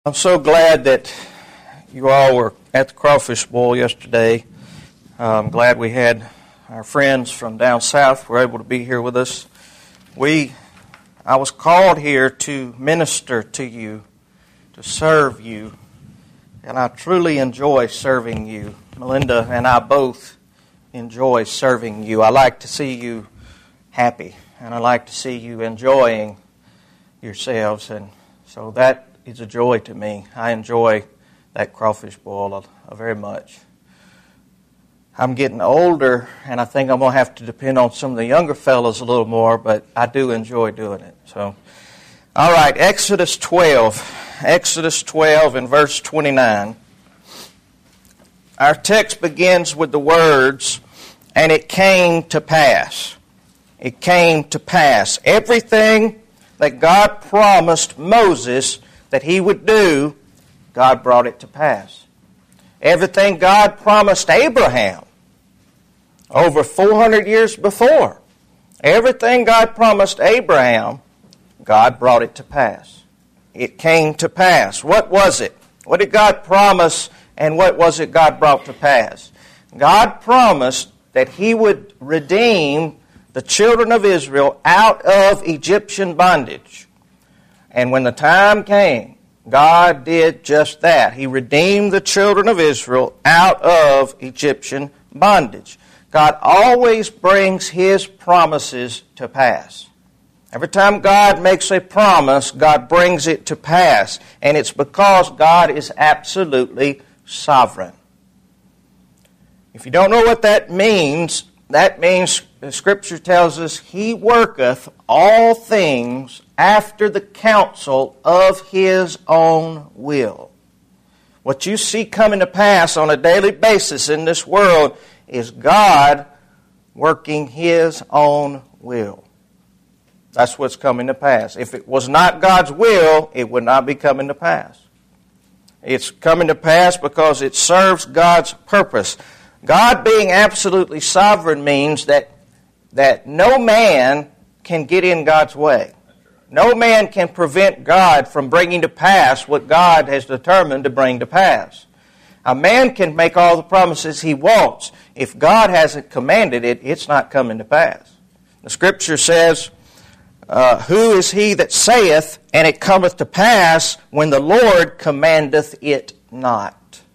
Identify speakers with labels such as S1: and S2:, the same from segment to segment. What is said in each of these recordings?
S1: I'm so glad that you all were at the Crawfish Bowl yesterday. I'm glad we had our friends from down south were able to be here with us. I was called here to minister to you, to serve you, and I truly enjoy serving you. Melinda and I both enjoy serving you. I like to see you happy, and I like to see you enjoying yourselves, and so that is a joy to me. I enjoy that Crawfish Bowl very much. I'm getting older, and I think I'm going to have to depend on some of the younger fellows a little more, but I do enjoy doing it. So, all right, Exodus 12. Exodus 12 and verse 29. Our text begins with the words, "And it came to pass." It came to pass. Everything that God promised Moses that he would do, God brought it to pass. Everything God promised Abraham over 400 years before, everything God promised Abraham, God brought it to pass. It came to pass. What was it? What did God promise, and what was it God brought to pass? God promised that he would redeem the children of Israel out of Egyptian bondage. And when the time came, God did just that. He redeemed the children of Israel out of Egyptian bondage. God always brings his promises to pass. Every time God makes a promise, God brings it to pass. And it's because God is absolutely sovereign. If you don't know what that means the Scripture tells us he worketh all things after the counsel of his own will. What you see coming to pass on a daily basis in this world is God working his own will. That's what's coming to pass. If it was not God's will, it would not be coming to pass. It's coming to pass because it serves God's purpose. God being absolutely sovereign means that no man can get in God's way. No man can prevent God from bringing to pass what God has determined to bring to pass. A man can make all the promises he wants. If God hasn't commanded it, it's not coming to pass. The Scripture says, "Who is he that saith, and it cometh to pass, when the Lord commandeth it not?"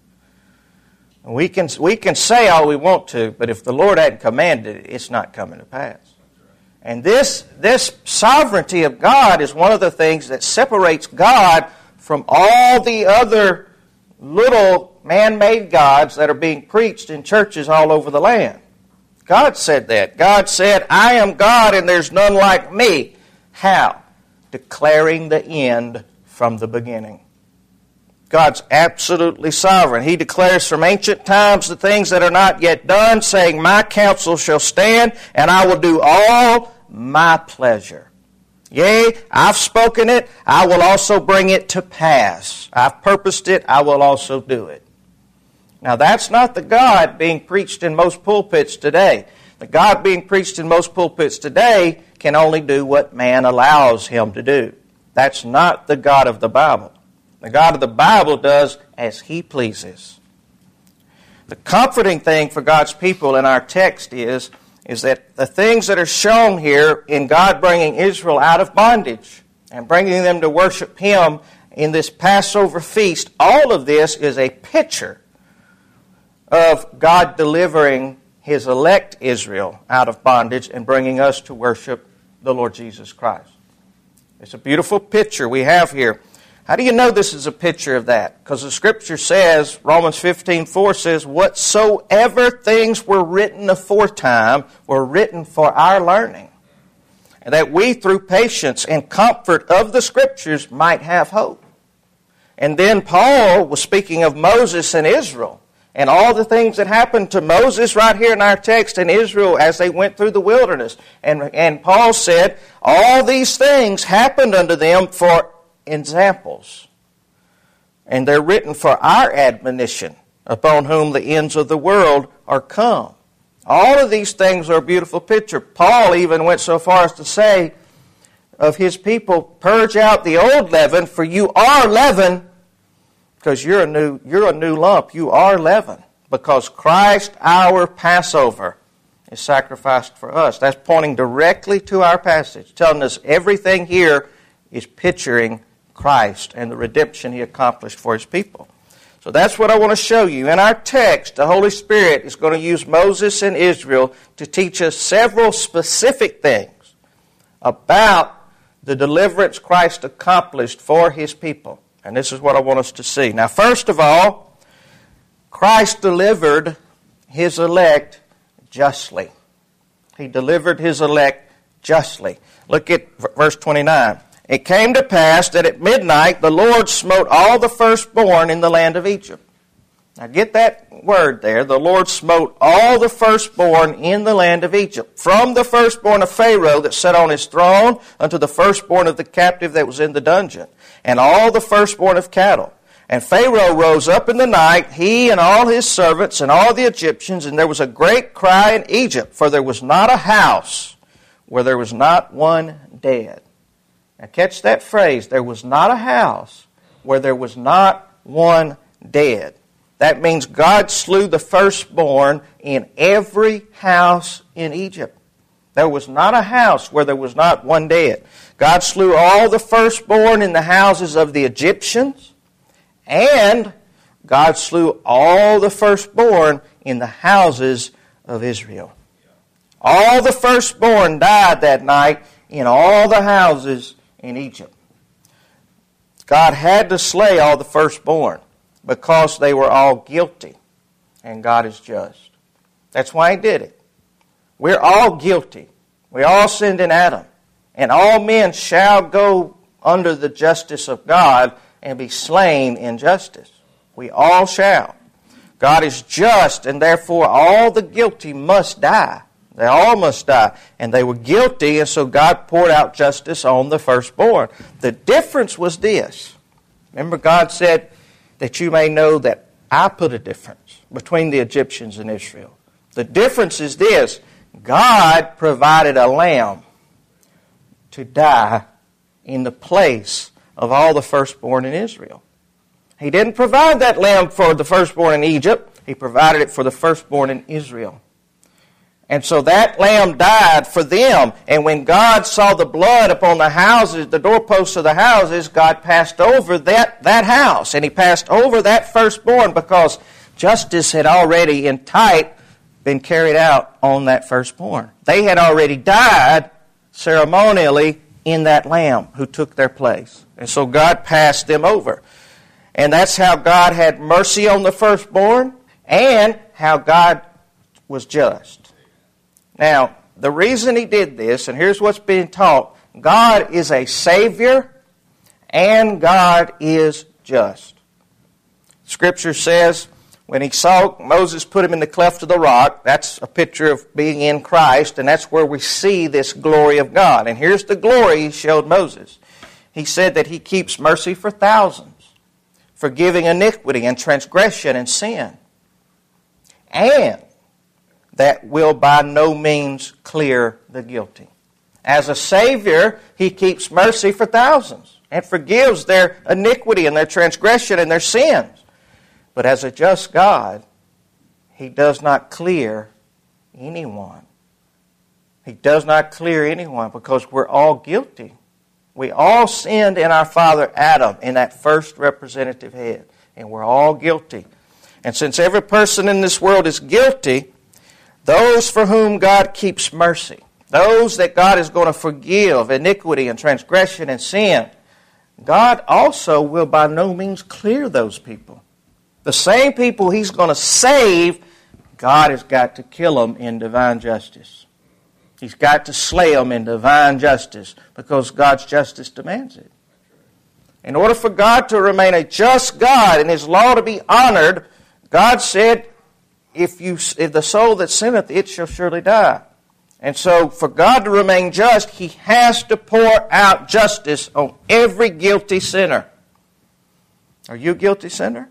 S1: We can say all we want to, but if the Lord hadn't commanded it, it's not coming to pass. And this sovereignty of God is one of the things that separates God from all the other little man-made gods that are being preached in churches all over the land. God said that. God said, "I am God and there's none like me." How? Declaring the end from the beginning. God's absolutely sovereign. He declares from ancient times the things that are not yet done, saying, "My counsel shall stand, and I will do all my pleasure. Yea, I've spoken it, I will also bring it to pass. I've purposed it, I will also do it." Now that's not the God being preached in most pulpits today. The God being preached in most pulpits today can only do what man allows him to do. That's not the God of the Bible. The God of the Bible does as he pleases. The comforting thing for God's people in our text is that the things that are shown here in God bringing Israel out of bondage and bringing them to worship him in this Passover feast, all of this is a picture of God delivering his elect Israel out of bondage and bringing us to worship the Lord Jesus Christ. It's a beautiful picture we have here. How do you know this is a picture of that? Because the Scripture says, Romans 15:4 says, "Whatsoever things were written aforetime were written for our learning, and that we through patience and comfort of the Scriptures might have hope." And then Paul was speaking of Moses and Israel, and all the things that happened to Moses right here in our text and Israel as they went through the wilderness. And Paul said, all these things happened unto them for examples, and they're written for our admonition, upon whom the ends of the world are come. All of these things are a beautiful picture. Paul even went so far as to say of his people, "Purge out the old leaven, for you are leaven because you're a new lump. You are leaven, because Christ, our Passover, is sacrificed for us. That's pointing directly to our passage, telling us everything here is picturing Christ and the redemption He accomplished for His people. So that's what I want to show you. In our text, the Holy Spirit is going to use Moses and Israel to teach us several specific things about the deliverance Christ accomplished for His people. And this is what I want us to see. Now, first of all, Christ delivered His elect justly. He delivered His elect justly. Look at verse 29. It came to pass that at midnight the Lord smote all the firstborn in the land of Egypt. Now get that word there. The Lord smote all the firstborn in the land of Egypt, from the firstborn of Pharaoh that sat on his throne unto the firstborn of the captive that was in the dungeon, and all the firstborn of cattle. And Pharaoh rose up in the night, he and all his servants and all the Egyptians, and there was a great cry in Egypt, for there was not a house where there was not one dead. Now catch that phrase, there was not a house where there was not one dead. That means God slew the firstborn in every house in Egypt. There was not a house where there was not one dead. God slew all the firstborn in the houses of the Egyptians, and God slew all the firstborn in the houses of Israel. All the firstborn died that night in all the houses in Egypt. God had to slay all the firstborn because they were all guilty, and God is just. That's why He did it. We're all guilty. We all sinned in Adam, and all men shall go under the justice of God and be slain in justice. We all shall. God is just, and therefore all the guilty must die. They all must die. And they were guilty, and so God poured out justice on the firstborn. The difference was this. Remember, God said that you may know that I put a difference between the Egyptians and Israel. The difference is this. God provided a lamb to die in the place of all the firstborn in Israel. He didn't provide that lamb for the firstborn in Egypt. He provided it for the firstborn in Israel. And so that lamb died for them. And when God saw the blood upon the houses, the doorposts of the houses, God passed over that house. And He passed over that firstborn because justice had already in type been carried out on that firstborn. They had already died ceremonially in that lamb who took their place. And so God passed them over. And that's how God had mercy on the firstborn and how God was just. Now, the reason He did this, and here's what's being taught, God is a Savior and God is just. Scripture says, when He saw Moses put him in the cleft of the rock, that's a picture of being in Christ, and that's where we see this glory of God. And here's the glory He showed Moses. He said that He keeps mercy for thousands, forgiving iniquity and transgression and sin, and that will by no means clear the guilty. As a Savior, He keeps mercy for thousands and forgives their iniquity and their transgression and their sins. But as a just God, He does not clear anyone. He does not clear anyone because we're all guilty. We all sinned in our father Adam, in that first representative head, and we're all guilty. And since every person in this world is guilty, those for whom God keeps mercy, those that God is going to forgive iniquity and transgression and sin, God also will by no means clear those people. The same people He's going to save, God has got to kill them in divine justice. He's got to slay them in divine justice because God's justice demands it. In order for God to remain a just God and His law to be honored, God said, if the soul that sinneth, it shall surely die. And so for God to remain just, He has to pour out justice on every guilty sinner. Are you a guilty sinner?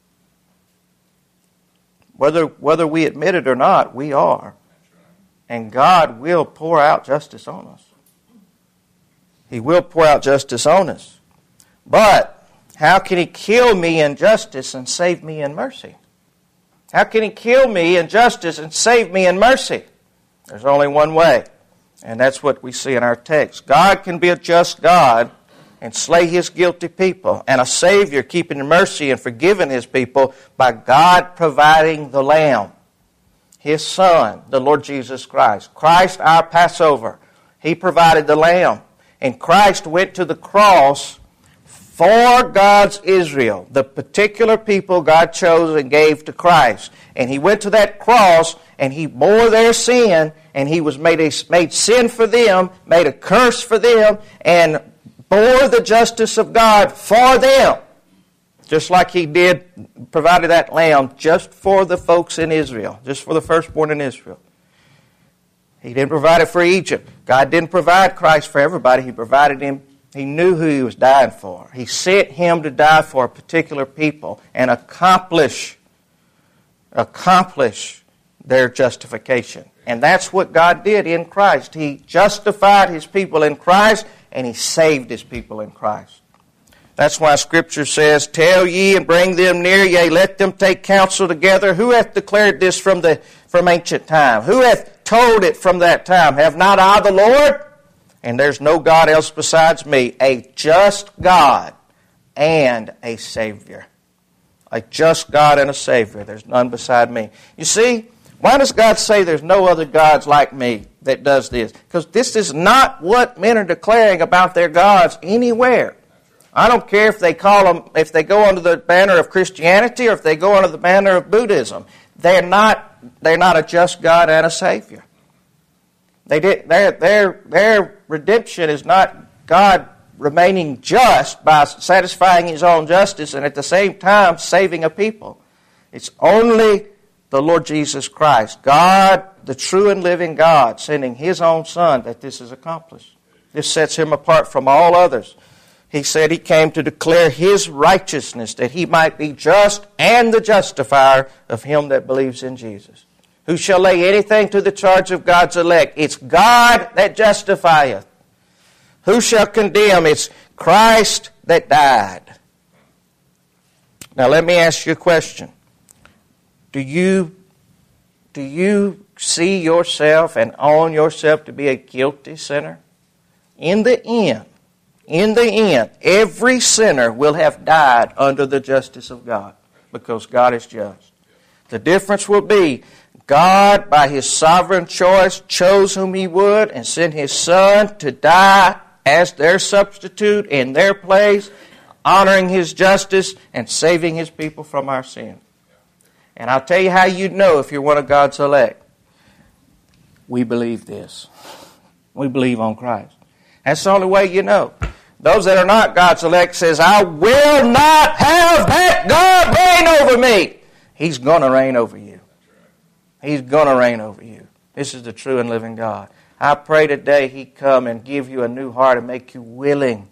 S1: Whether we admit it or not, we are. And God will pour out justice on us. He will pour out justice on us. But How can he kill me in justice and save me in mercy? How can he kill me in justice and save me in mercy? There's only one way, and that's what we see in our text. God can be a just God and slay his guilty people, and a Savior keeping mercy and forgiving his people by God providing the Lamb, his Son, the Lord Jesus Christ. Christ, our Passover. He provided the Lamb, and Christ went to the cross for God's Israel, the particular people God chose and gave to Christ. And he went to that cross, and he bore their sin, and he was made sin for them, made a curse for them, and bore the justice of God for them. Just like he did, provided that lamb just for the folks in Israel, just for the firstborn in Israel. He didn't provide it for Egypt. God didn't provide Christ for everybody. He provided him. He knew who he was dying for. He sent him to die for a particular people and accomplish their justification. And that's what God did in Christ. He justified his people in Christ, and he saved his people in Christ. That's why Scripture says, "Tell ye and bring them near, yea, let them take counsel together. Who hath declared this from ancient time? Who hath told it from that time? Have not I the Lord? And there's no God else besides me, a just God and a Savior." A just God and a Savior. There's none beside me. You see, why does God say there's no other gods like me that does this? Because this is not what men are declaring about their gods anywhere. I don't care if they go under the banner of Christianity or if they go under the banner of Buddhism. They're not a just God and a Savior. Their redemption is not God remaining just by satisfying his own justice and at the same time saving a people. It's only the Lord Jesus Christ, God, the true and living God, sending his own Son, that this is accomplished. This sets him apart from all others. He said he came to declare his righteousness, that he might be just and the justifier of him that believes in Jesus. Who shall lay anything to the charge of God's elect? It's God that justifieth. Who shall condemn? It's Christ that died. Now let me ask you a question. Do you see yourself and own yourself to be a guilty sinner? In the end, every sinner will have died under the justice of God because God is just. The difference will be God, by his sovereign choice, chose whom he would and sent his Son to die as their substitute in their place, honoring his justice and saving his people from our sin. And I'll tell you how you'd know if you're one of God's elect. We believe this. We believe on Christ. That's the only way you know. Those that are not God's elect says, "I will not have that God reign over me." He's going to reign over you. He's going to reign over you. This is the true and living God. I pray today He'd come and give you a new heart and make you willing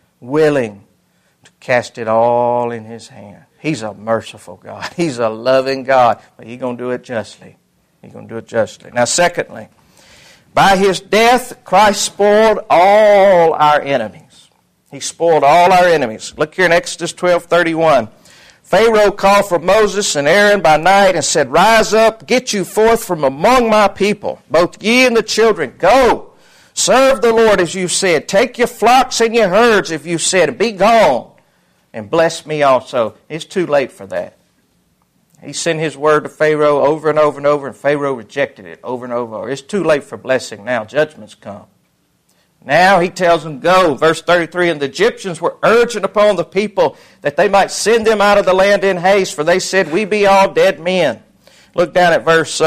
S1: to cast it all in His hand. He's a merciful God. He's a loving God. But He's going to do it justly. He's going to do it justly. Now, secondly, by His death, Christ spoiled all our enemies. He spoiled all our enemies. Look here in Exodus 12:31. Pharaoh called for Moses and Aaron by night and said, "Rise up, get you forth from among my people, both ye and the children. Go, serve the Lord as you said. Take your flocks and your herds, if you said, and be gone, and bless me also." It's too late for that. He sent his word to Pharaoh over and over and over, and Pharaoh rejected it over and over. It's too late for blessing now. Judgment's come. Now he tells them, go. Verse 33, and the Egyptians were urging upon the people that they might send them out of the land in haste, for they said, "We be all dead men." Look down at verse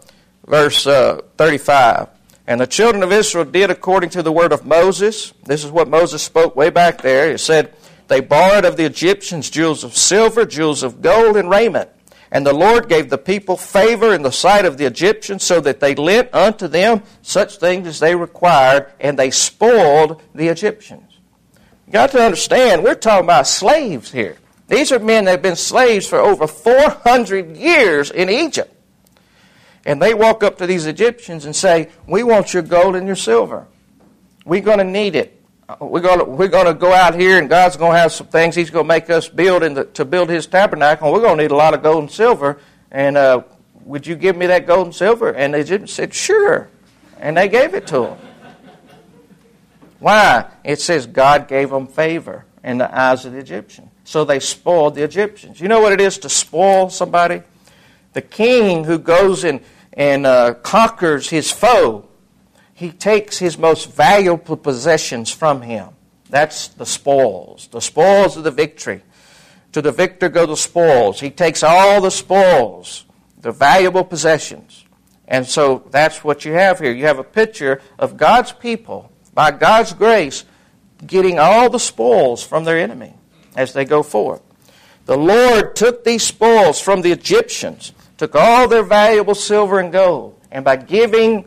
S1: 35. And the children of Israel did according to the word of Moses. This is what Moses spoke way back there. It said, they borrowed of the Egyptians jewels of silver, jewels of gold, and raiment. And the Lord gave the people favor in the sight of the Egyptians, so that they lent unto them such things as they required, and they spoiled the Egyptians. You got to understand, we're talking about slaves here. These are men that have been slaves for over 400 years in Egypt. And they walk up to these Egyptians and say, "We want your gold and your silver. We're going to need it. we're going to go out here and God's going to have some things He's going to make us build to build His tabernacle. And we're going to need a lot of gold and silver. And would you give me that gold and silver? And the Egyptians said, sure. And they gave it to them. Why? It says God gave them favor in the eyes of the Egyptians. So they spoiled the Egyptians. You know what it is to spoil somebody? The king who goes and conquers his foe, he takes his most valuable possessions from him. That's the spoils of the victory. To the victor go the spoils. He takes all the spoils, the valuable possessions. And so that's what you have here. You have a picture of God's people, by God's grace, getting all the spoils from their enemy as they go forth. The Lord took these spoils from the Egyptians, took all their valuable silver and gold, and by giving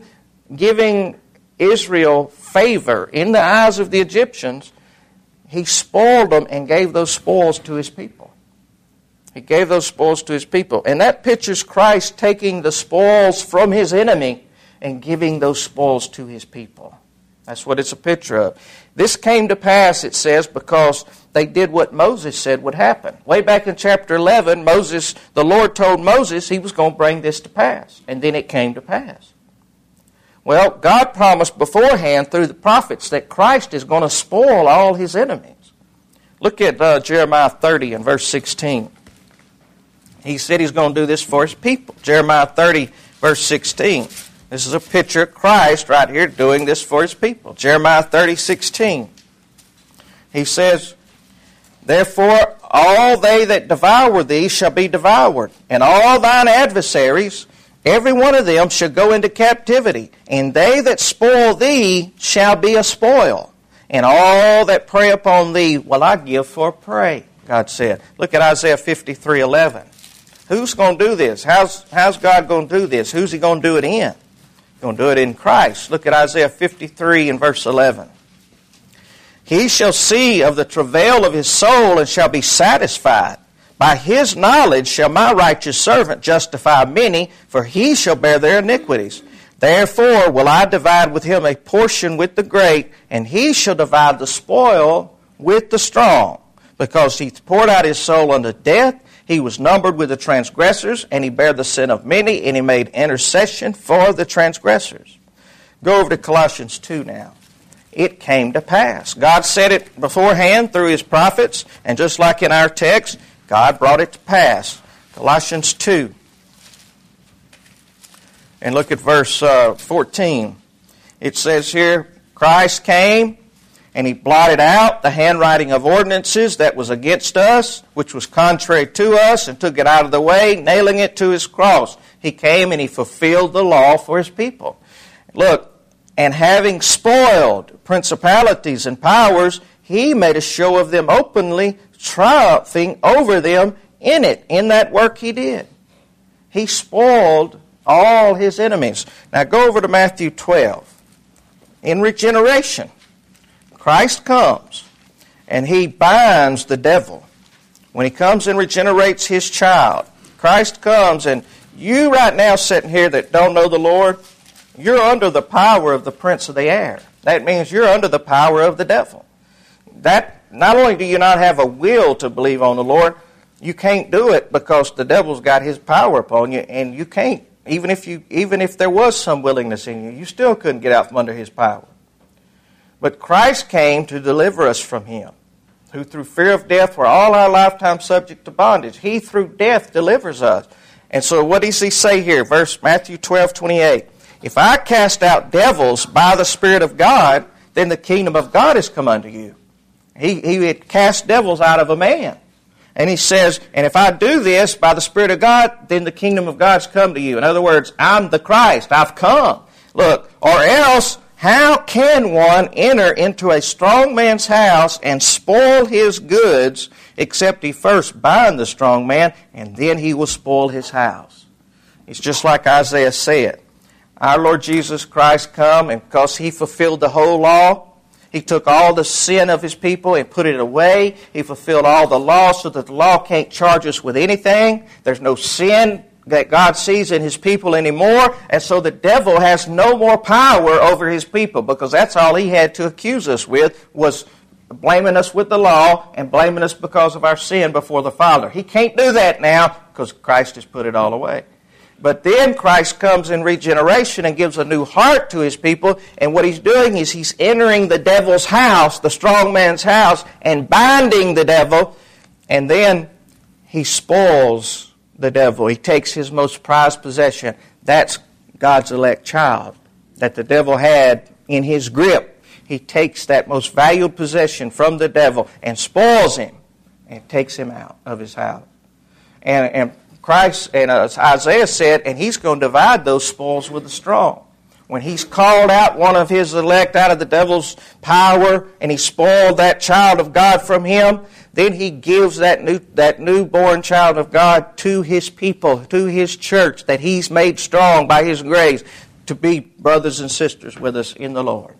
S1: Israel favor in the eyes of the Egyptians, He spoiled them and gave those spoils to His people. He gave those spoils to His people. And that pictures Christ taking the spoils from His enemy and giving those spoils to His people. That's what it's a picture of. This came to pass, it says, because they did what Moses said would happen. Way back in chapter 11, the Lord told Moses He was going to bring this to pass. And then it came to pass. Well, God promised beforehand through the prophets that Christ is going to spoil all His enemies. Look at Jeremiah 30 and verse 16. He said He's going to do this for His people. Jeremiah 30, verse 16. This is a picture of Christ right here doing this for His people. Jeremiah 30, 16. He says, therefore all they that devour thee shall be devoured, and all thine adversaries, every one of them shall go into captivity, and they that spoil thee shall be a spoil, and all that prey upon thee will I give for prey, God said. Look at Isaiah 53:11. Who's going to do this? How's God going to do this? Who's He going to do it in? He's going to do it in Christ. Look at Isaiah 53 and verse 11. He shall see of the travail of his soul and shall be satisfied. By his knowledge shall my righteous servant justify many, for he shall bear their iniquities. Therefore will I divide with him a portion with the great, and he shall divide the spoil with the strong. Because he poured out his soul unto death, he was numbered with the transgressors, and he bare the sin of many, and he made intercession for the transgressors. Go over to Colossians 2 now. It came to pass. God said it beforehand through His prophets, and just like in our text, God brought it to pass. Colossians 2. And look at verse 14. It says here, Christ came, and He blotted out the handwriting of ordinances that was against us, which was contrary to us, and took it out of the way, nailing it to His cross. He came and He fulfilled the law for His people. Look, and having spoiled principalities and powers, He made a show of them openly, triumphing over them in it, in that work He did. He spoiled all His enemies. Now go over to Matthew 12. In regeneration, Christ comes and He binds the devil. When He comes and regenerates His child, Christ comes, and you right now sitting here that don't know the Lord, you're under the power of the prince of the air. That means you're under the power of the devil. That not only do you not have a will to believe on the Lord, you can't do it because the devil's got his power upon you, and you can't. Even if there was some willingness in you, you still couldn't get out from under his power. But Christ came to deliver us from him, who through fear of death were all our lifetime subject to bondage. He through death delivers us. And so what does He say here? Matthew 12:28. If I cast out devils by the Spirit of God, then the kingdom of God is come unto you. He had cast devils out of a man. And He says, and if I do this by the Spirit of God, then the kingdom of God's come to you. In other words, I'm the Christ. I've come. Look, or else, how can one enter into a strong man's house and spoil his goods, except he first bind the strong man, and then he will spoil his house? It's just like Isaiah said. Our Lord Jesus Christ come, and because He fulfilled the whole law, He took all the sin of His people and put it away. He fulfilled all the law so that the law can't charge us with anything. There's no sin that God sees in His people anymore, and so the devil has no more power over His people, because that's all he had to accuse us with, was blaming us with the law and blaming us because of our sin before the Father. He can't do that now because Christ has put it all away. But then Christ comes in regeneration and gives a new heart to His people, and what He's doing is He's entering the devil's house, the strong man's house, and binding the devil, and then He spoils the devil. He takes his most prized possession. That's God's elect child that the devil had in his grip. He takes that most valued possession from the devil and spoils him and takes him out of his house. And Christ, and Isaiah said, and He's going to divide those spoils with the strong. When He's called out one of His elect out of the devil's power and He spoiled that child of God from him, then He gives that newborn child of God to His people, to His church that He's made strong by His grace to be brothers and sisters with us in the Lord.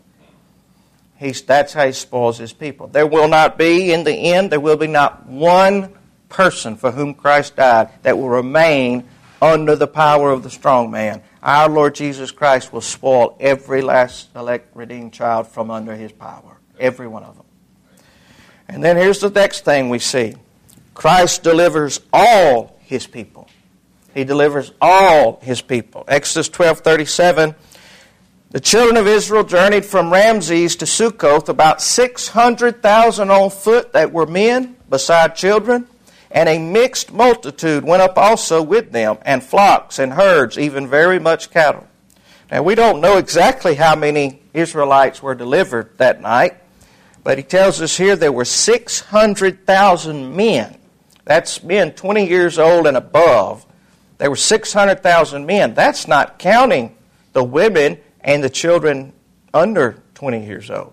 S1: That's how He spoils His people. There will not be, in the end, there will be not one person for whom Christ died that will remain under the power of the strong man. Our Lord Jesus Christ will spoil every last elect redeemed child from under His power. Every one of them. And then here's the next thing we see. Christ delivers all His people. He delivers all His people. Exodus 12:37. The children of Israel journeyed from Ramses to Succoth, about 600,000 on foot that were men, beside children, and a mixed multitude went up also with them, and flocks and herds, even very much cattle. Now we don't know exactly how many Israelites were delivered that night, but he tells us here there were 600,000 men. That's men 20 years old and above. There were 600,000 men. That's not counting the women and the children under 20 years old.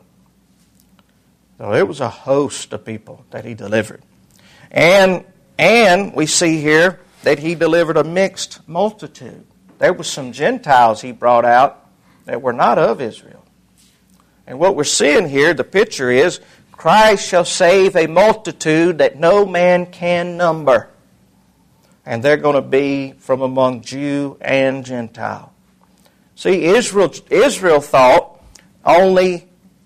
S1: So it was a host of people that He delivered. And we see here that He delivered a mixed multitude. There were some Gentiles He brought out that were not of Israel. And what we're seeing here, the picture is, Christ shall save a multitude that no man can number. And they're going to be from among Jew and Gentile. See, Israel thought only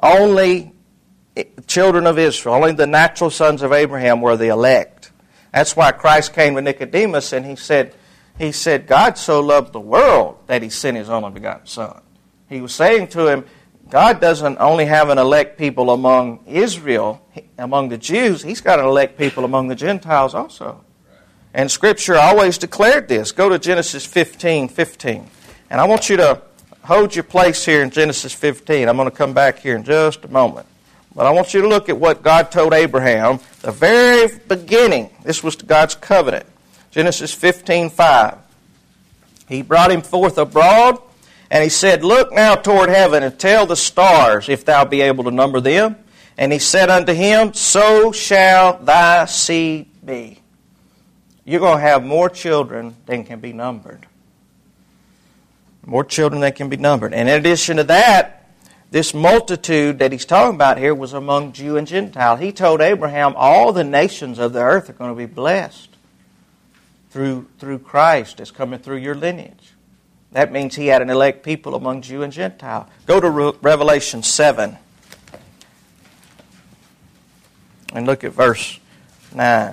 S1: children of Israel, only the natural sons of Abraham were the elect. That's why Christ came to Nicodemus and he said, God so loved the world that He sent His only begotten Son. He was saying to him, God doesn't only have an elect people among Israel, among the Jews, He's got an elect people among the Gentiles also. And Scripture always declared this. Go to Genesis 15:15. And I want you to hold your place here in Genesis 15. I'm going to come back here in just a moment. But I want you to look at what God told Abraham, the very beginning. This was God's covenant. Genesis 15:5. He brought him forth abroad, and He said, Look now toward heaven, and tell the stars, if thou be able to number them. And He said unto him, So shall thy seed be. You're going to have more children than can be numbered. More children than can be numbered. And in addition to that, this multitude that He's talking about here was among Jew and Gentile. He told Abraham, all the nations of the earth are going to be blessed through Christ that's coming through your lineage. That means He had an elect people among Jew and Gentile. Go to Revelation 7 and look at verse 9.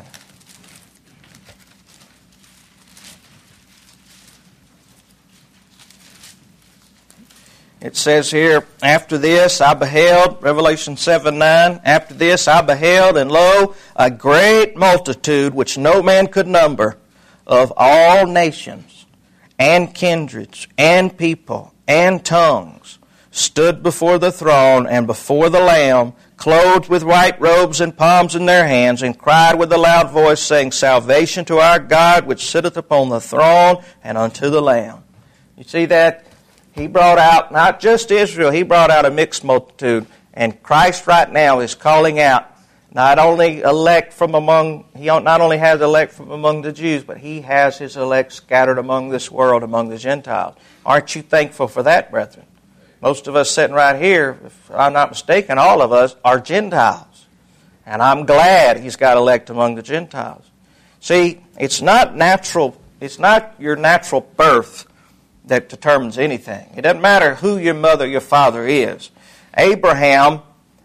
S1: It says here, After this I beheld, Revelation 7:9, After this I beheld, and lo, a great multitude which no man could number, of all nations, and kindreds, and people, and tongues, stood before the throne and before the Lamb, clothed with white robes and palms in their hands, and cried with a loud voice, saying, Salvation to our God, which sitteth upon the throne, and unto the Lamb. You see that? He brought out not just Israel, He brought out a mixed multitude. And Christ right now is calling out not only elect from among, He not only has elect from among the Jews, but He has His elect scattered among this world, among the Gentiles. Aren't you thankful for that, brethren? Most of us sitting right here, if I'm not mistaken, all of us are Gentiles. And I'm glad He's got elect among the Gentiles. See, it's not natural It's not your natural birth that determines anything. It doesn't matter who your mother, your father is. Abraham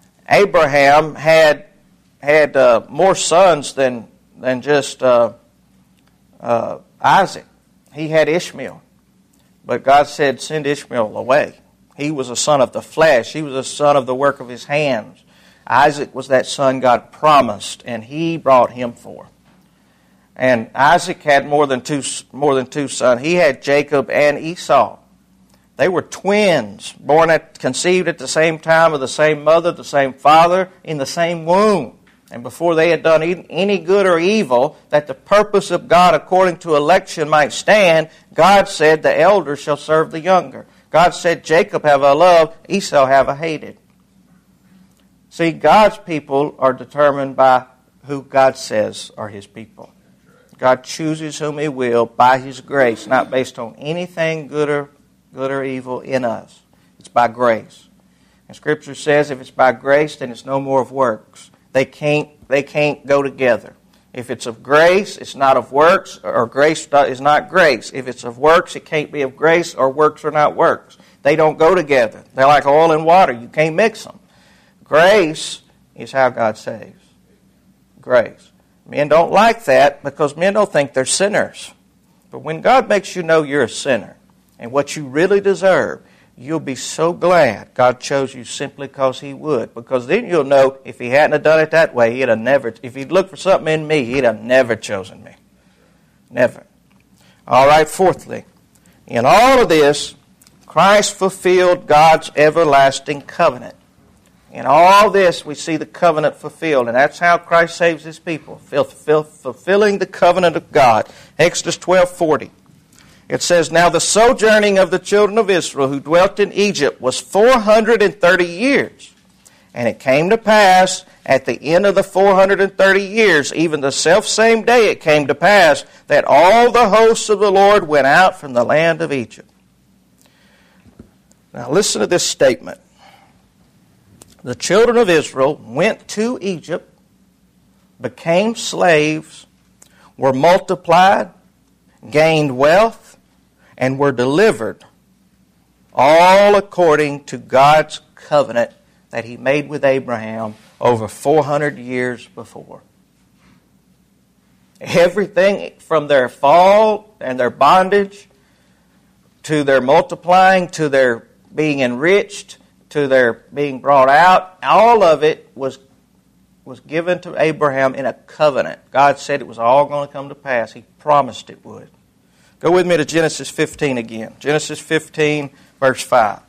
S1: had more sons than just Isaac. He had Ishmael. But God said, send Ishmael away. He was a son of the flesh. He was a son of the work of his hands. Isaac was that son God promised, and he brought him forth. And Isaac had more than two sons. He had Jacob and Esau. They were twins, conceived at the same time of the same mother, the same father, in the same womb. And before they had done any good or evil, that the purpose of God according to election might stand, God said, the elder shall serve the younger. God said, Jacob have I loved, Esau have I hated. See, God's people are determined by who God says are His people. God chooses whom He will by His grace, not based on anything good or evil in us. It's by grace. And Scripture says if it's by grace, then it's no more of works. They can't go together. If it's of grace, it's not of works, or grace is not grace. If it's of works, it can't be of grace, or works are not works. They don't go together. They're like oil and water. You can't mix them. Grace is how God saves. Grace. Men don't like that because men don't think they're sinners. But when God makes you know you're a sinner and what you really deserve, you'll be so glad God chose you simply because He would. Because then you'll know if He hadn't have done it that way, He'd have never. If He'd looked for something in me, He'd have never chosen me. Never. All right, fourthly, in all of this, Christ fulfilled God's everlasting covenant. In all this, we see the covenant fulfilled, and that's how Christ saves His people, fulfilling the covenant of God. Exodus 12:40. It says, Now the sojourning of the children of Israel who dwelt in Egypt was 430 years. And it came to pass at the end of the 430 years, even the selfsame day it came to pass, that all the hosts of the Lord went out from the land of Egypt. Now listen to this statement. The children of Israel went to Egypt, became slaves, were multiplied, gained wealth, and were delivered, all according to God's covenant that He made with Abraham over 400 years before. Everything from their fall and their bondage to their multiplying, to their being enriched, to their being brought out, all of it was given to Abraham in a covenant. God said it was all going to come to pass. He promised it would. Go with me to Genesis 15 again. Genesis 15, verse 5.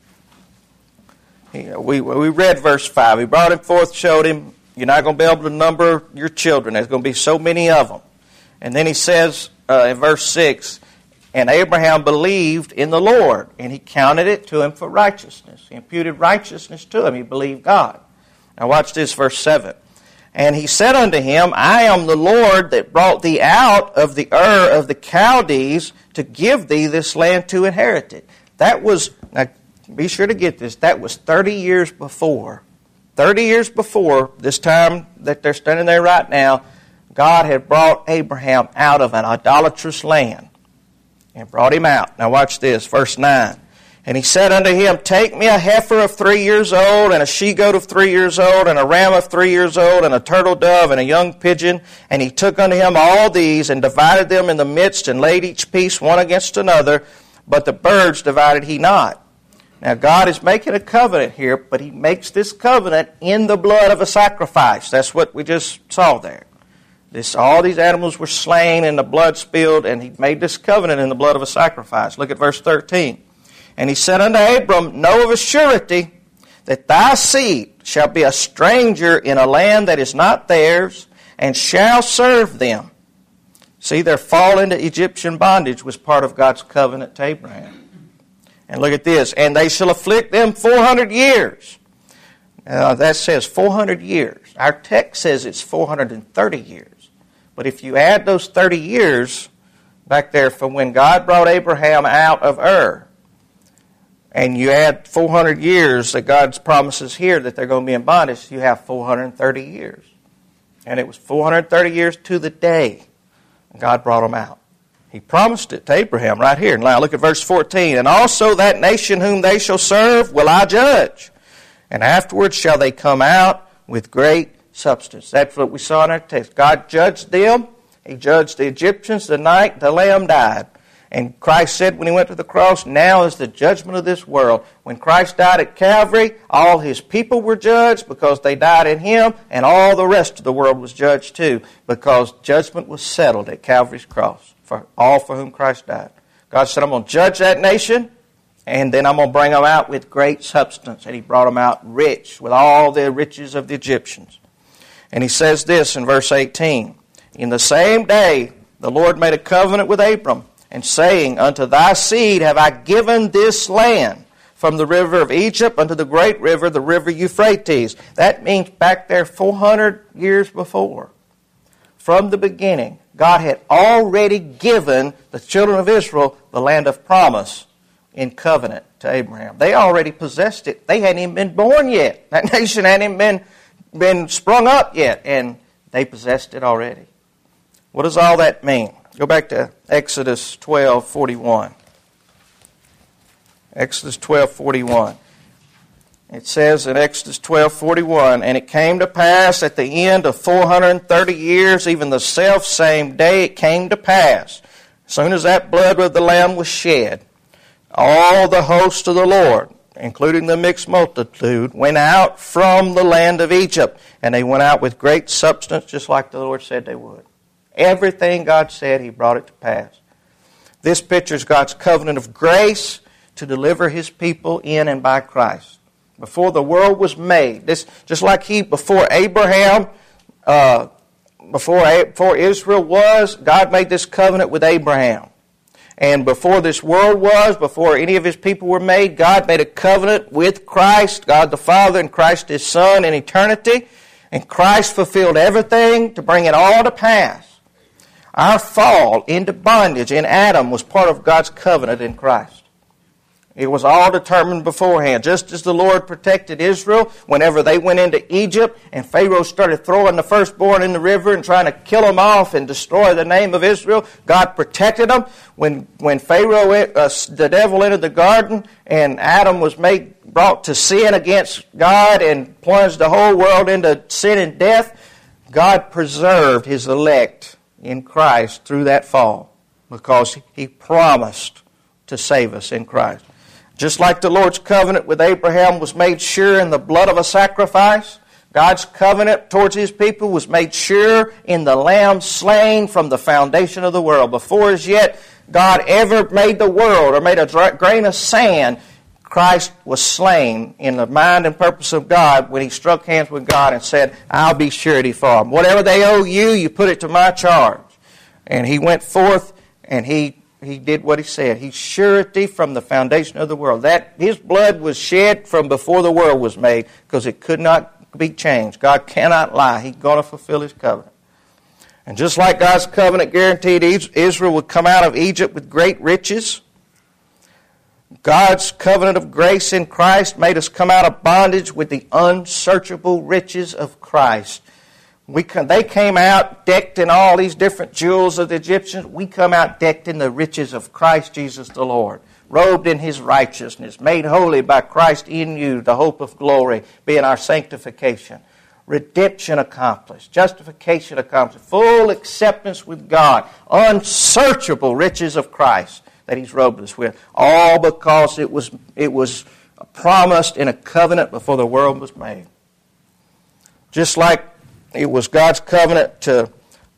S1: We read verse 5. He brought him forth, showed him, you're not going to be able to number your children. There's going to be so many of them. And then he says in verse 6, And Abraham believed in the Lord, and He counted it to him for righteousness. He imputed righteousness to him. He believed God. Now watch this, verse 7. And He said unto him, I am the Lord that brought thee out of the Ur of the Chaldees to give thee this land to inherit it. That was, now be sure to get this, that was 30 years before. 30 years before this time that they're standing there right now, God had brought Abraham out of an idolatrous land and brought him out. Now watch this, verse 9. And He said unto him, Take me a heifer of 3 years old, and a she-goat of 3 years old, and a ram of 3 years old, and a turtle dove, and a young pigeon. And he took unto him all these, and divided them in the midst, and laid each piece one against another. But the birds divided He not. Now God is making a covenant here, but He makes this covenant in the blood of a sacrifice. That's what we just saw there. All these animals were slain, and the blood spilled, and He made this covenant in the blood of a sacrifice. Look at verse 13. And He said unto Abram, Know of a surety that thy seed shall be a stranger in a land that is not theirs, and shall serve them. See, their fall into Egyptian bondage was part of God's covenant to Abraham. And look at this. And they shall afflict them 400 years. Now, that says 400 years. Our text says it's 430 years. But if you add those 30 years back there from when God brought Abraham out of Ur, and you add 400 years that God's promises here that they're going to be in bondage, you have 430 years. And it was 430 years to the day God brought them out. He promised it to Abraham right here. Now look at verse 14. And also that nation whom they shall serve will I judge. And afterwards shall they come out with great substance. That's what we saw in our text. God judged them. He judged the Egyptians the night the Lamb died. And Christ said when He went to the cross, now is the judgment of this world. When Christ died at Calvary, all His people were judged because they died in Him, and all the rest of the world was judged too, because judgment was settled at Calvary's cross for all for whom Christ died. God said, I'm going to judge that nation, and then I'm going to bring them out with great substance. And He brought them out rich with all the riches of the Egyptians. And He says this in verse 18, In the same day the Lord made a covenant with Abram, and saying, Unto thy seed have I given this land, from the river of Egypt unto the great river, the river Euphrates. That means back there 400 years before. From the beginning, God had already given the children of Israel the land of promise in covenant to Abraham. They already possessed it. They hadn't even been born yet. That nation hadn't even been sprung up yet, and they possessed it already. What does all that mean? Go back to Exodus 12:41. Exodus 12:41. It says in Exodus 12:41, And it came to pass at the end of 430 years, even the selfsame day it came to pass, as soon as that blood of the Lamb was shed, all the host of the Lord, including the mixed multitude, went out from the land of Egypt. And they went out with great substance, just like the Lord said they would. Everything God said, He brought it to pass. This pictures God's covenant of grace to deliver His people in and by Christ. Before the world was made, this just like before Abraham, before Israel was, God made this covenant with Abraham. And before this world was, before any of His people were made, God made a covenant with Christ, God the Father and Christ His Son in eternity. And Christ fulfilled everything to bring it all to pass. Our fall into bondage in Adam was part of God's covenant in Christ. It was all determined beforehand. Just as the Lord protected Israel whenever they went into Egypt and Pharaoh started throwing the firstborn in the river and trying to kill them off and destroy the name of Israel, God protected them. When Pharaoh, the devil entered the garden and Adam was brought to sin against God and plunged the whole world into sin and death, God preserved His elect in Christ through that fall because He promised to save us in Christ. Just like the Lord's covenant with Abraham was made sure in the blood of a sacrifice, God's covenant towards His people was made sure in the Lamb slain from the foundation of the world. Before as yet God ever made the world or made a grain of sand, Christ was slain in the mind and purpose of God when He struck hands with God and said, I'll be surety for them. Whatever they owe you, you put it to my charge. And He went forth and He did what He said. He's surety from the foundation of the world. That His blood was shed from before the world was made because it could not be changed. God cannot lie. He's going to fulfill His covenant. And just like God's covenant guaranteed Israel would come out of Egypt with great riches, God's covenant of grace in Christ made us come out of bondage with the unsearchable riches of Christ. They came out decked in all these different jewels of the Egyptians. We come out decked in the riches of Christ Jesus the Lord, robed in His righteousness, made holy by Christ in you, the hope of glory, being our sanctification. Redemption accomplished, justification accomplished, full acceptance with God, unsearchable riches of Christ that He's robed us with, all because it was promised in a covenant before the world was made. Just like it was God's covenant to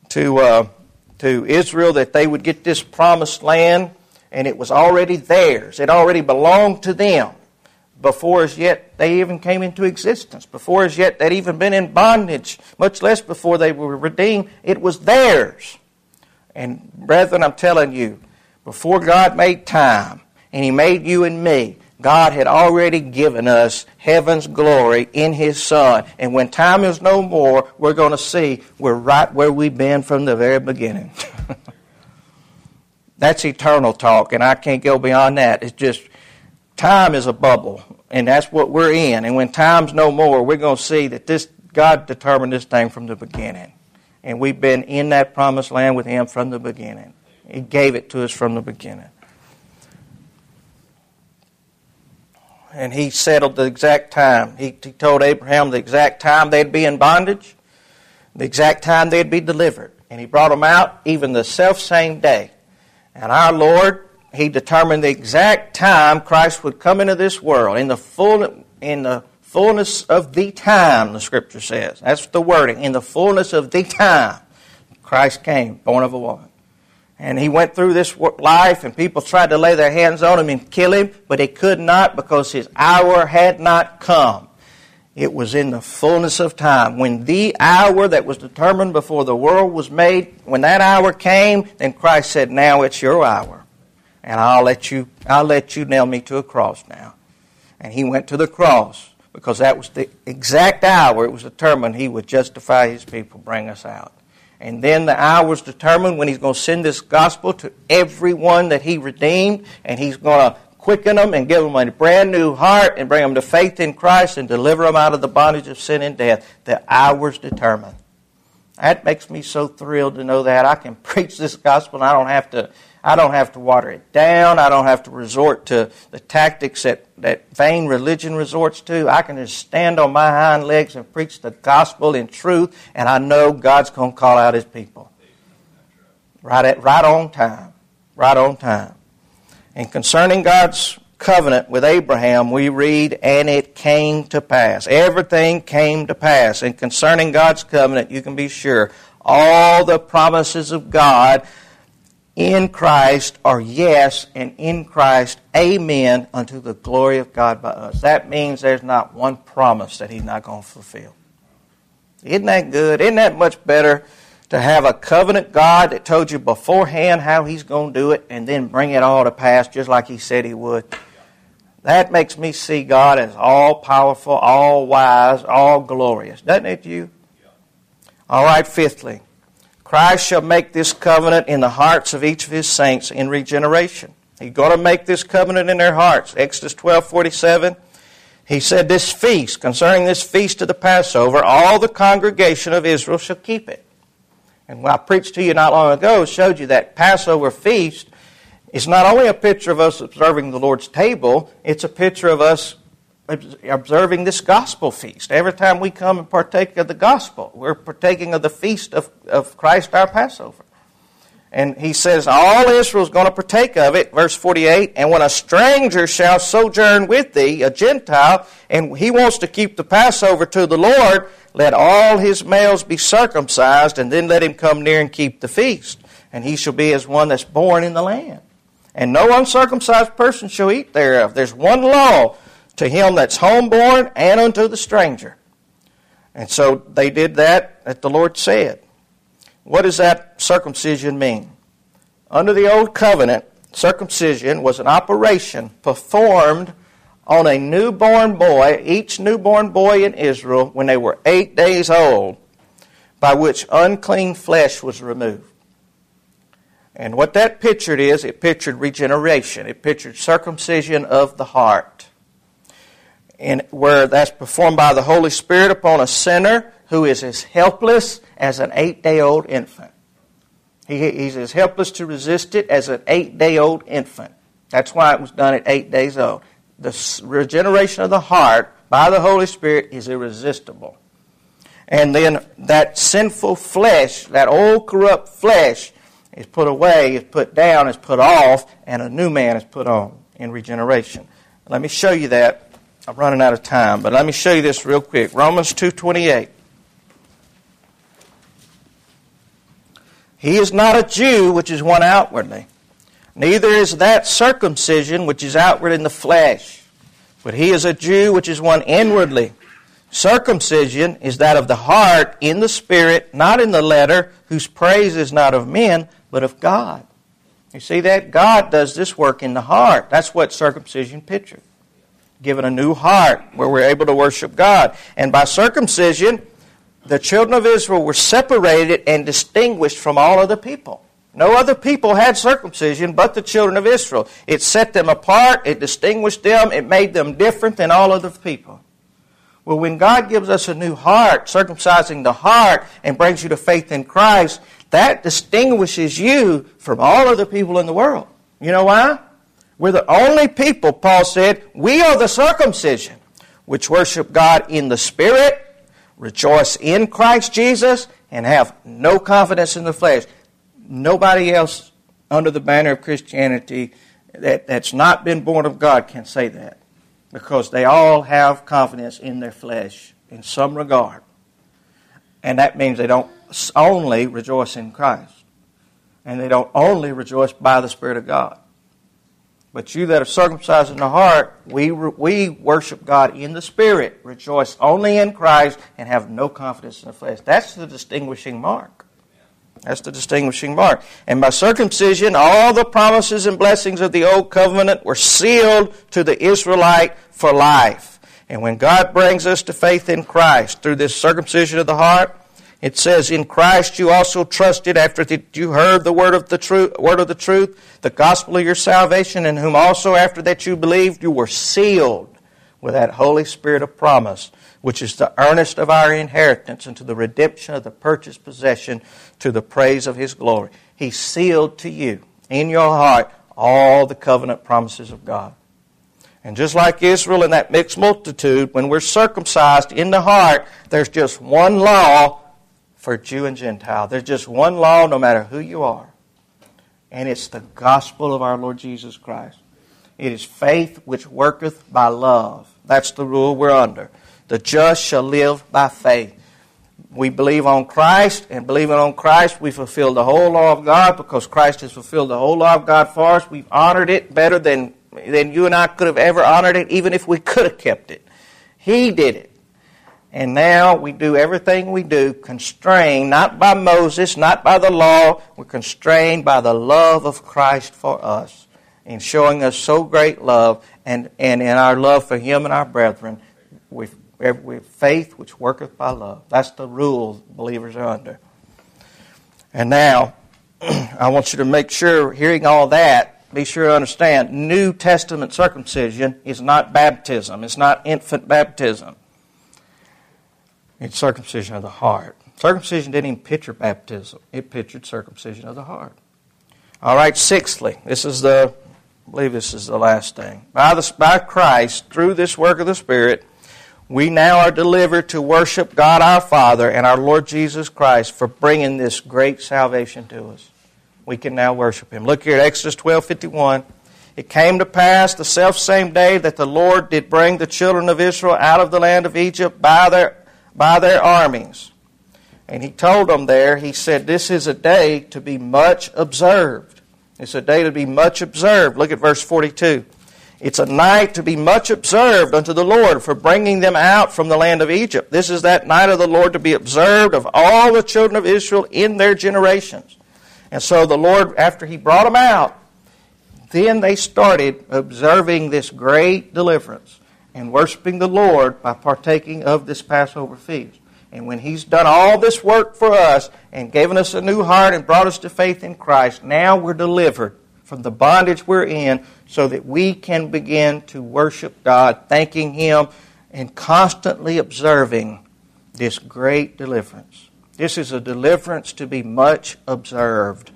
S1: Israel that they would get this promised land, and it was already theirs. It already belonged to them before as yet they even came into existence, before as yet they'd even been in bondage, much less before they were redeemed. It was theirs. And brethren, I'm telling you, before God made time, and He made you and me, God had already given us heaven's glory in His Son. And when time is no more, we're going to see we're right where we've been from the very beginning. That's eternal talk, and I can't go beyond that. It's just, time is a bubble, and that's what we're in. And when time's no more, we're going to see that God determined this thing from the beginning. And we've been in that promised land with Him from the beginning. He gave it to us from the beginning. And He settled the exact time. He told Abraham the exact time they'd be in bondage, the exact time they'd be delivered. And He brought them out even the self-same day. And our Lord, He determined the exact time Christ would come into this world, in the fullness of the time, the Scripture says. That's the wording. In the fullness of the time, Christ came, born of a woman. And He went through this life, and people tried to lay their hands on Him and kill Him, but they could not because His hour had not come. It was in the fullness of time. When the hour that was determined before the world was made, when that hour came, then Christ said, now it's your hour. And I'll let you nail me to a cross now. And He went to the cross because that was the exact hour it was determined He would justify His people, bring us out. And then the hour was determined when He's going to send this gospel to everyone that He redeemed, and He's going to quicken them and give them a brand new heart and bring them to faith in Christ and deliver them out of the bondage of sin and death. The hour's determined. That makes me so thrilled to know that I can preach this gospel and I don't have to water it down. I don't have to resort to the tactics that vain religion resorts to. I can just stand on my hind legs and preach the gospel in truth, and I know God's going to call out His people. Right on time. Right on time. And concerning God's covenant with Abraham, we read, and it came to pass. Everything came to pass. And concerning God's covenant, you can be sure, all the promises of God in Christ are yes, and in Christ, amen, unto the glory of God by us. That means there's not one promise that He's not going to fulfill. Isn't that good? Isn't that much better to have a covenant God that told you beforehand how He's going to do it and then bring it all to pass just like He said He would? That makes me see God as all-powerful, all-wise, all-glorious. Doesn't it you? All right, fifthly, Christ shall make this covenant in the hearts of each of His saints in regeneration. He's going to make this covenant in their hearts. Exodus 12:47. He said, this feast, concerning this feast of the Passover, all the congregation of Israel shall keep it. And when I preached to you not long ago, showed you that Passover feast is not only a picture of us observing the Lord's table, it's a picture of us observing this gospel feast. Every time we come and partake of the gospel, we're partaking of the feast of Christ our Passover. And He says, all Israel is going to partake of it, verse 48, and when a stranger shall sojourn with thee, a Gentile, and he wants to keep the Passover to the Lord, let all his males be circumcised, and then let him come near and keep the feast. And he shall be as one that's born in the land. And no uncircumcised person shall eat thereof. There's one law to him that's homeborn and unto the stranger. And so they did that the Lord said. What does that circumcision mean? Under the old covenant, circumcision was an operation performed on a newborn boy, each newborn boy in Israel, when they were 8 days old, by which unclean flesh was removed. And what that pictured is, it pictured regeneration. It pictured circumcision of the heart. And where that's performed by the Holy Spirit upon a sinner who is as helpless as an 8-day-old infant. He's as helpless to resist it as an 8-day-old infant. That's why it was done at 8 days old. The regeneration of the heart by the Holy Spirit is irresistible. And then that sinful flesh, that old corrupt flesh, is put away, is put down, is put off, and a new man is put on in regeneration. Let me show you that. I'm running out of time, but let me show you this real quick. Romans 2:28. He is not a Jew, which is one outwardly. Neither is that circumcision, which is outward in the flesh. But he is a Jew, which is one inwardly. Circumcision is that of the heart, in the spirit, not in the letter, whose praise is not of men, but of God. You see that? God does this work in the heart. That's what circumcision pictured. Given a new heart where we're able to worship God. And by circumcision, the children of Israel were separated and distinguished from all other people. No other people had circumcision but the children of Israel. It set them apart, it distinguished them, it made them different than all other people. Well, when God gives us a new heart, circumcising the heart, and brings you to faith in Christ, That distinguishes you from all other people in the world. You know why? We're the only people, Paul said, we are the circumcision, which worship God in the Spirit, rejoice in Christ Jesus, and have no confidence in the flesh. Nobody else under the banner of Christianity that's not been born of God can say that, because they all have confidence in their flesh in some regard. And that means they don't only rejoice in Christ, and they don't only rejoice by the Spirit of God. But you that are circumcised in the heart, we worship God in the Spirit, rejoice only in Christ, and have no confidence in the flesh. That's the distinguishing mark. That's the distinguishing mark. And by circumcision, all the promises and blessings of the old covenant were sealed to the Israelite for life. And when God brings us to faith in Christ through this circumcision of the heart, it says, in Christ you also trusted after that you heard the word of the truth, the gospel of your salvation, in whom also after that you believed, you were sealed with that Holy Spirit of promise, which is the earnest of our inheritance unto the redemption of the purchased possession to the praise of His glory. He sealed to you in your heart all the covenant promises of God. And just like Israel and that mixed multitude, when we're circumcised in the heart, there's just one law for Jew and Gentile. There's just one law no matter who you are. And it's the gospel of our Lord Jesus Christ. It is faith which worketh by love. That's the rule we're under. The just shall live by faith. We believe on Christ, and believing on Christ, we fulfill the whole law of God, because Christ has fulfilled the whole law of God for us. We've honored it better than you and I could have ever honored it, even if we could have kept it. He did it. And now we do everything we do constrained, not by Moses, not by the law. We're constrained by the love of Christ for us, in showing us so great love, and in our love for Him and our brethren, with faith which worketh by love. That's the rule believers are under. And now, I want you to make sure, hearing all that, be sure to understand, New Testament circumcision is not baptism. It's not infant baptism. It's circumcision of the heart. Circumcision didn't even picture baptism. It pictured circumcision of the heart. All right, sixthly, I believe this is the last thing. By Christ, through this work of the Spirit, we now are delivered to worship God our Father and our Lord Jesus Christ for bringing this great salvation to us. We can now worship Him. Look here at Exodus 12:51. It came to pass the selfsame day that the Lord did bring the children of Israel out of the land of Egypt by their armies. And He told them there, He said, this is a day to be much observed. It's a day to be much observed. Look at verse 42. It's a night to be much observed unto the Lord for bringing them out from the land of Egypt. This is that night of the Lord to be observed of all the children of Israel in their generations. And so the Lord, after He brought them out, then they started observing this great deliverance and worshiping the Lord by partaking of this Passover feast. And when He's done all this work for us and given us a new heart and brought us to faith in Christ, now we're delivered from the bondage we're in so that we can begin to worship God, thanking Him and constantly observing this great deliverance. This is a deliverance to be much observed.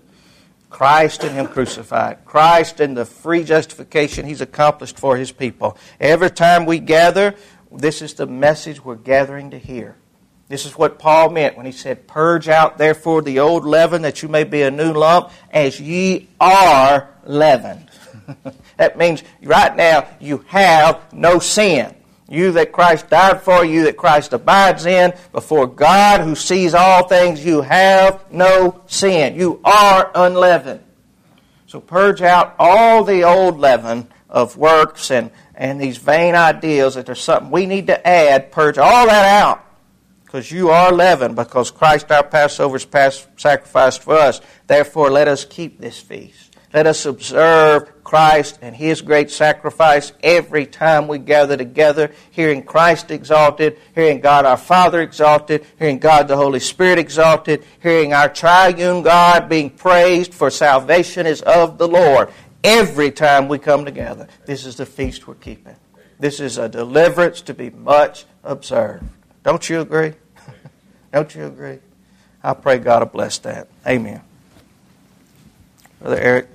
S1: Christ and Him crucified. Christ and the free justification He's accomplished for His people. Every time we gather, this is the message we're gathering to hear. This is what Paul meant when he said, purge out therefore the old leaven, that you may be a new lump, as ye are leavened. That means right now you have no sin. You that Christ died for, you that Christ abides in, before God who sees all things, you have no sin. You are unleavened. So purge out all the old leaven of works and these vain ideals that there's something we need to add. Purge all that out. Because you are leavened, because Christ our Passover is sacrificed for us. Therefore, let us keep this feast. Let us observe Christ and His great sacrifice every time we gather together, hearing Christ exalted, hearing God our Father exalted, hearing God the Holy Spirit exalted, hearing our triune God being praised, for salvation is of the Lord. Every time we come together, this is the feast we're keeping. This is a deliverance to be much observed. Don't you agree? Don't you agree? I pray God will bless that. Amen. Brother Eric.